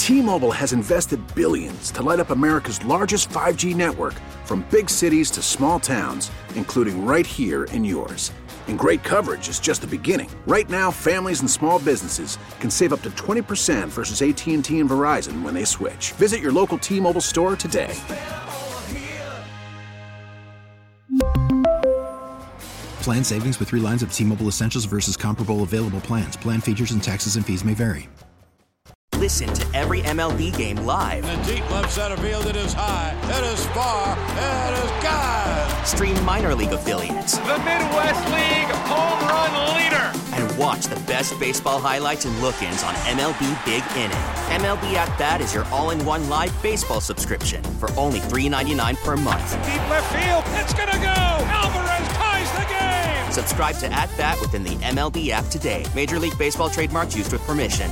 T-Mobile has invested billions to light up America's largest 5G network, from big cities to small towns, including right here in yours. And great coverage is just the beginning. Right now, families and small businesses can save up to 20% versus AT&T and Verizon when they switch. Visit your local T-Mobile store today. Plan savings with 3 lines of T-Mobile Essentials versus comparable available plans. Plan features and taxes and fees may vary. Listen to every MLB game live. In the deep left center field, it is high, it is far, it is gone. Stream minor league affiliates. The Midwest League home run leader. And watch the best baseball highlights and look-ins on MLB Big Inning. MLB At Bat is your all-in-one live baseball subscription for only $3.99 per month. Deep left field, it's gonna go. Alvarez ties the game. Subscribe to At Bat within the MLB app today. Major League Baseball trademarks used with permission.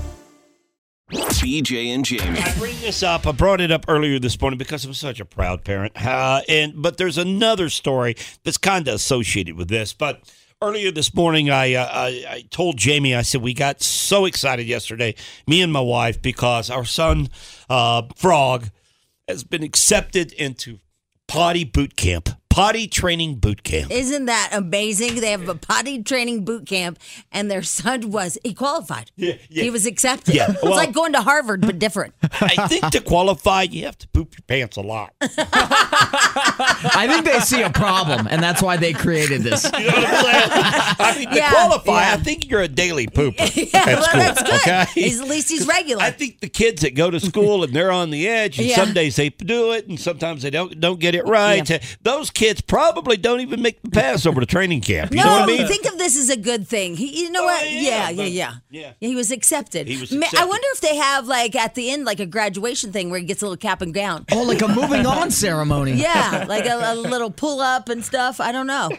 BJ and Jamie. I bring this up. I brought it up earlier this morning because I'm such a proud parent. But there's another story that's kind of associated with this. But earlier this morning, I told Jamie, I said, we got so excited yesterday, me and my wife, because our son, Frog, has been accepted into potty boot camp. Potty training boot camp. Isn't that amazing? They have a potty training boot camp, and their son he qualified. Yeah. He was accepted. Yeah, It's like going to Harvard, but different. I think to qualify, you have to poop your pants a lot. I think they see a problem, and that's why they created this. You know what I'm saying? I mean, to qualify, I think you're a daily pooper at school. That's good. Okay? At least he's regular. I think the kids that go to school and they're on the edge, and some days they do it, and sometimes they don't get it right. Yeah. Those kids probably don't even make the pass over to training camp. You know what I mean? Think of this as a good thing. You know what? Yeah. He was accepted. I wonder if they have, like, at the end, like a graduation thing where he gets a little cap and gown. Oh, like a moving on ceremony. Yeah, like a little pull up and stuff. I don't know.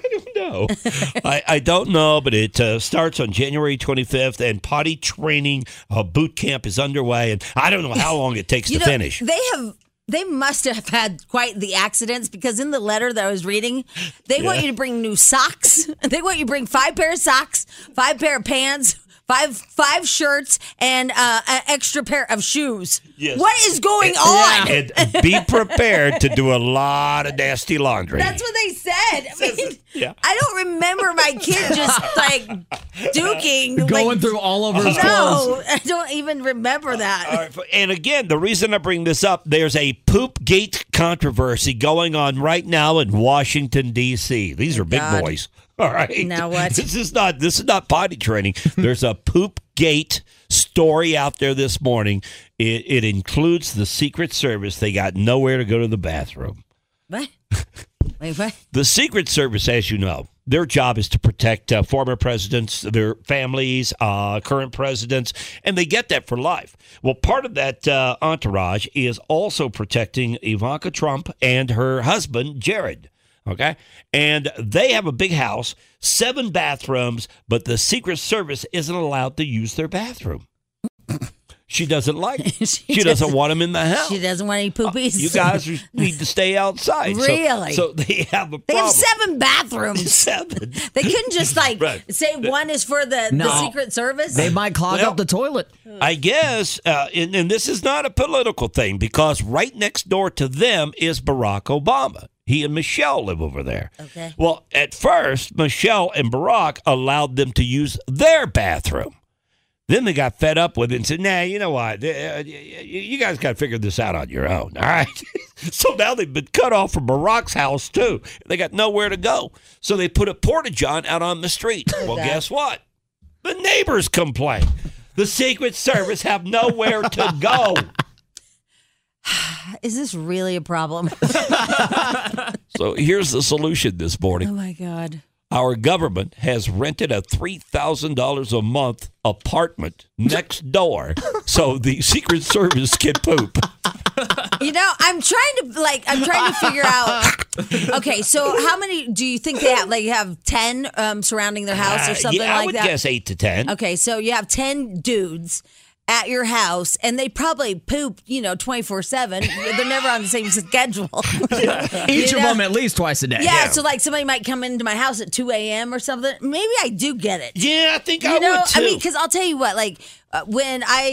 I don't know, but it starts on January 25th, and potty training boot camp is underway, and I don't know how long it takes to finish. They must have had quite the accidents, because in the letter that I was reading, they want you to bring new socks. They want you to bring 5 pair of socks, 5 pair of pants, five shirts, and an extra pair of shoes. Yes. What is going on? And be prepared to do a lot of nasty laundry. That's what they said. I mean, I don't remember my kid just like duking. Going through all over his clothes. No, I don't even remember that. All right, and again, the reason I bring this up, there's a poop gate controversy going on right now in Washington, D.C. These are big boys. All right. Now what? This is not potty training. There's a poop gate story out there this morning. It includes the Secret Service. They got nowhere to go to the bathroom. What? Wait, what? The Secret Service, as you know, their job is to protect former presidents, their families, current presidents, and they get that for life. Well, part of that entourage is also protecting Ivanka Trump and her husband, Jared. Okay? And they have a big house, 7 bathrooms, but the Secret Service isn't allowed to use their bathroom. She doesn't like it. She doesn't want them in the house. She doesn't want any poopies. You guys need to stay outside. Really? So they have a problem. They have 7 bathrooms. 7. They couldn't just say one is for the Secret Service? They might clog up the toilet. I guess, and this is not a political thing, because right next door to them is Barack Obama. He and Michelle live over there. Okay. Well, at first, Michelle and Barack allowed them to use their bathroom. Then they got fed up with it and said, nah, you know what? You guys got to figure this out on your own, all right? So now they've been cut off from Barack's house, too. They got nowhere to go. So they put a porta-john out on the street. Well, guess what? The neighbors complain. The Secret Service have nowhere to go. Is this really a problem? So here's the solution this morning. Oh, my God. Our government has rented a $3,000 a month apartment next door so the Secret Service can poop. You know, I'm trying to figure out. Okay, so how many do you think they have? Like, you have 10 surrounding their house or something like that? I would guess 8 to 10. Okay, so you have 10 dudes at your house, and they probably poop, 24/7. They're never on the same schedule. Each of them at least twice a day. Yeah, so like somebody might come into my house at 2 a.m. or something. Maybe I do get it. Yeah, I think I would too. I mean, because I'll tell you what, like when I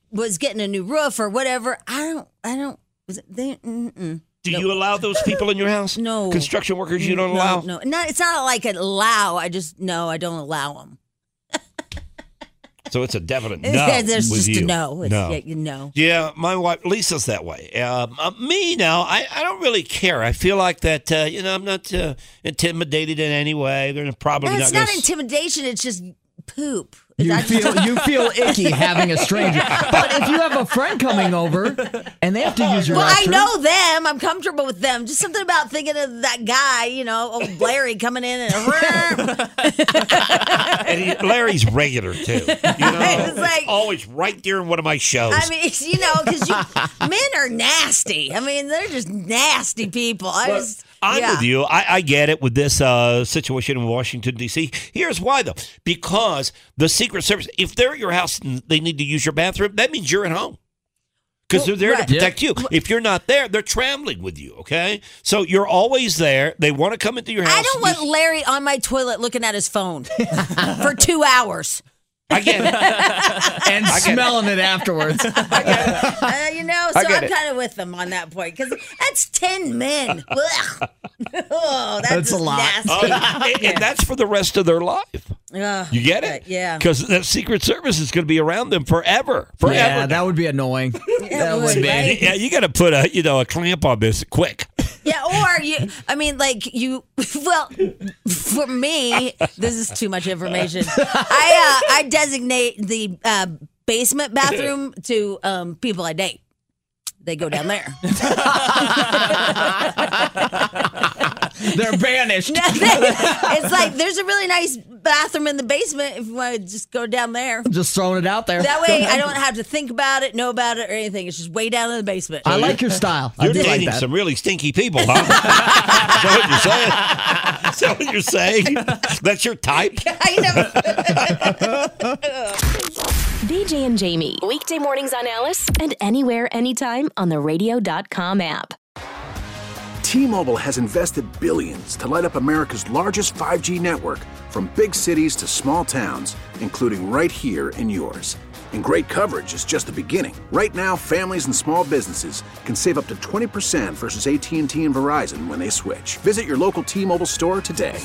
was getting a new roof or whatever. I don't. Was it? Do you allow those people in your house? No. Construction workers you don't allow? No. It's not like an allow. I don't allow them. So it's a definite no. There's with just you. a no. No. Yeah, my wife Lisa's that way. Me now, I don't really care. I feel like that. I'm not intimidated in any way. They're probably it's not. not intimidation. It's just poop. You feel icky having a stranger. But if you have a friend coming over and they have to use your restroom. I know them. I'm comfortable with them. Just something about thinking of that guy, old Larry coming in and Larry's regular too. It's like, always right there in one of my shows. I mean, because men are nasty. I mean, they're just nasty people. I'm with you. I get it with this situation in Washington, D.C. Here's why, though. Because the Secret Service, if they're at your house and they need to use your bathroom, that means you're at home. Because they're there to protect you. If you're not there, they're traveling with you, okay? So you're always there. They want to come into your house. I don't want Larry on my toilet looking at his phone for 2 hours. I get it. And smelling it afterwards. I get it. I'm kind of with them on that point because that's 10 men. That's a lot. Nasty. And that's for the rest of their life. You get it? Yeah. Because the Secret Service is going to be around them forever. Yeah, that would be annoying. That would be. Right? Yeah, you got to put a clamp on this quick. Yeah, or for me, this is too much information. I designate the basement bathroom to people I date. They go down there. They're banished. It's like there's a really nice bathroom in the basement if you want to just go down there. Just throwing it out there. That way I don't have to think about it, know about it, or anything. It's just way down in the basement. I like your style. You're dating some really stinky people, huh? Is that what you're saying? That's your type? BJ and Jamie. Weekday mornings on Alice and anywhere, anytime on the radio.com app. T-Mobile has invested billions to light up America's largest 5G network, from big cities to small towns, including right here in yours. And great coverage is just the beginning. Right now, families and small businesses can save up to 20% versus AT&T and Verizon when they switch. Visit your local T-Mobile store today.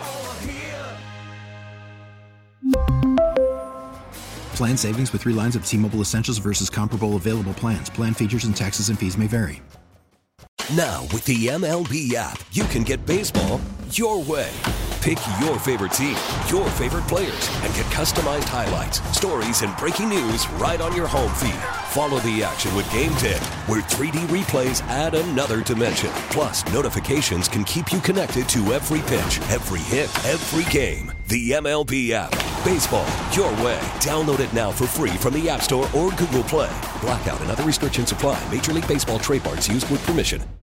Plan savings with 3 lines of T-Mobile Essentials versus comparable available plans. Plan features and taxes and fees may vary. Now, with the MLB app, you can get baseball your way. Pick your favorite team, your favorite players, and get customized highlights, stories, and breaking news right on your home feed. Follow the action with Game 10, where 3D replays add another dimension. Plus, notifications can keep you connected to every pitch, every hit, every game. The MLB app. Baseball your way. Download it now for free from the App Store or Google Play. Blackout and other restrictions apply. Major League Baseball trademarks used with permission.